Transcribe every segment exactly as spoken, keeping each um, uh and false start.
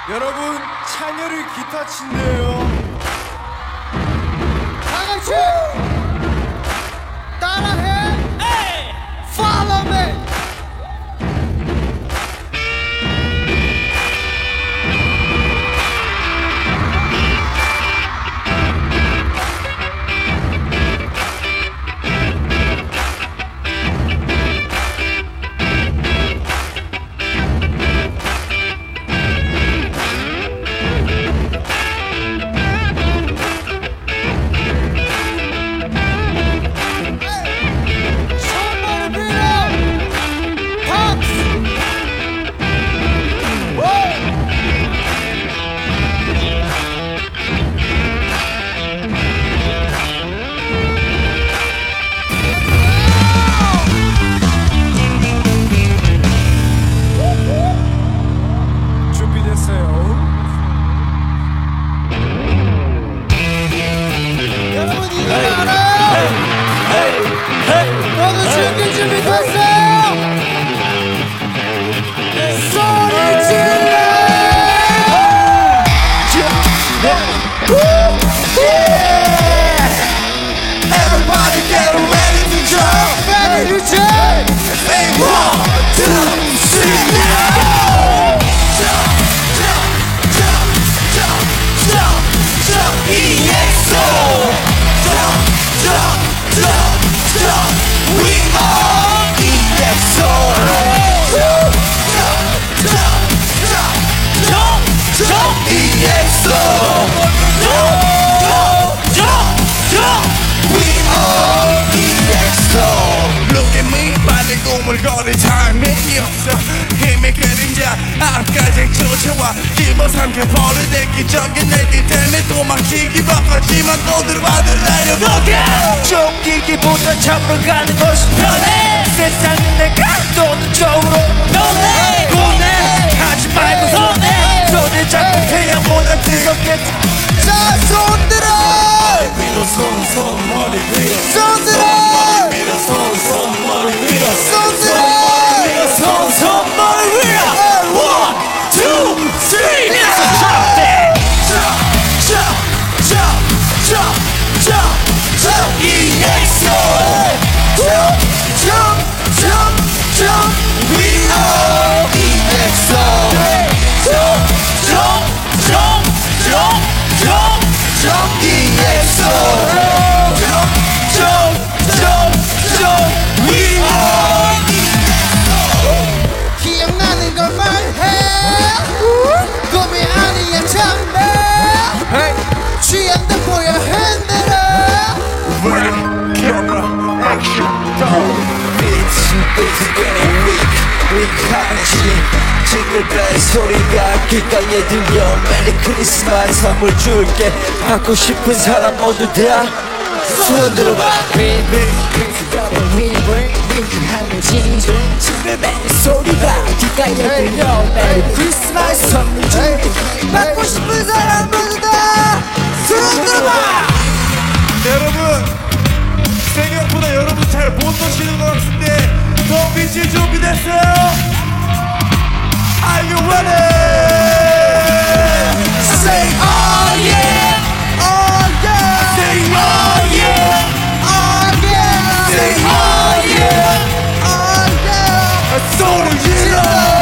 여러분, 찬열이 기타 친대요. 다 같이 따라해. 에이! Follow me. 모두 즐길 준비 됐어요? 소리 질러! Everybody get ready to jump, ready to jump. Say one, two, three, now! Jump, jump, jump, jump, jump, jump, E X O! Jump, jump, jump, jump, we are E X O! Jump, jump, jump, jump, jump, E X O! Jump, jump, jump, jump, we are E X O! Look at me, 빨리 꾸물거릴 타이밍이 없어. 힘의 그림자 앞까지 쫓아와 집어삼켜 버릴 기적인 내기 때문에 도망치기 바빴지만 또 들어와들 날려보게. 쫓기기보다 잡아가는 것이 편해. 세상은 내가 또는 저으로 변해. 보내 하지 말고 손에 손을 잡고 태양보다 뜨겁게. 자, 손 들어! 위로 손, 손, 머리 위로 손 들어! 머리 위로 손, 손, 머리 위로 손 들어! 위로 손, 손, 머리 위로 One, two, three, now jump it! Jump, jump, jump, jump, jump, jump, E X O! Jump, jump, jump, jump, we are E X O! Jump, jump, jump, jump, jump, jump, E X O! Jump, jump, jump, jump, we are E X O! 기억나는 걸 말해. 꿈이 아니야 참해. 취한 듯 보여 흔들어. Ready, camera, action, go! It's it's getting weak, weak하지. 징글벨 소리가 귓가에 들려. 메리 크리스마스 선물 줄게. 받고 싶은 사람 모두 다 손 들어봐. 징글벨 소리가 귓가에 들려. 메리 크리스마스 선물 줄게. 받고 싶은 사람 모두 다 손 들어봐. 여러분, 생각보다 여러분 잘 못 노시는 것 같은데 더 빛이 준비됐어요? Are you ready? Say oh yeah, Oh yeah, say oh yeah, oh yeah, say oh yeah. oh yeah. 소리 질러.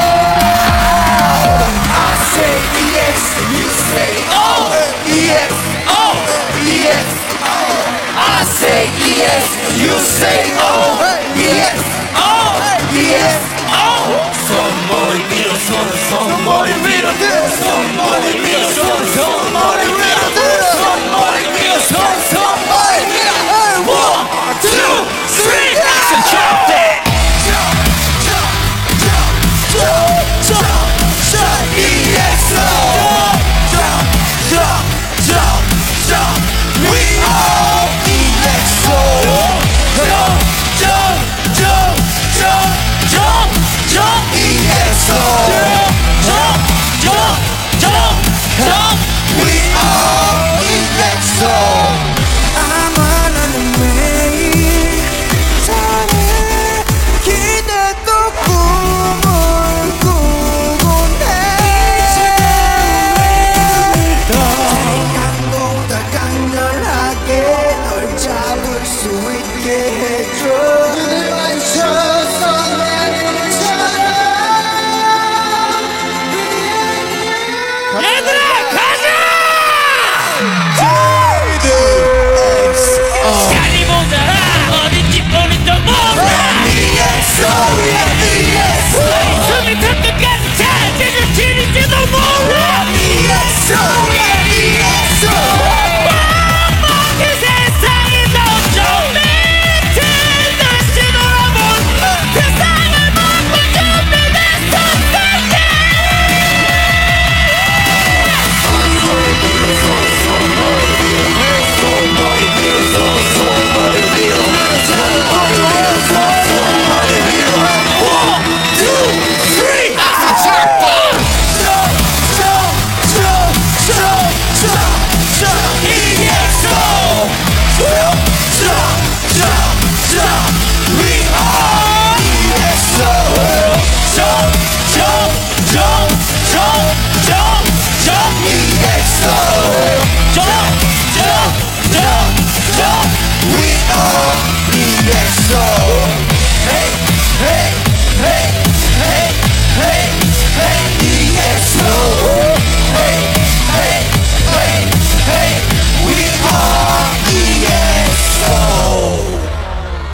I say E X, you say O, E X O, E X O. I say E X, you say O.